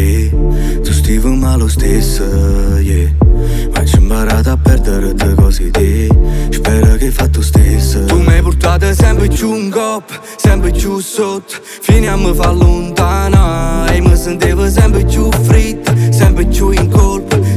te. Tu stivi ma lo stesso, yeah. Ma ci ho imparato a perdere cose te. Spero che hai fatto stesso. Tu mi hai portato sempre più in coppa, sempre più sotto, fino a me fa lontana. E mi sentivo sempre più fritta, sempre più in colpa.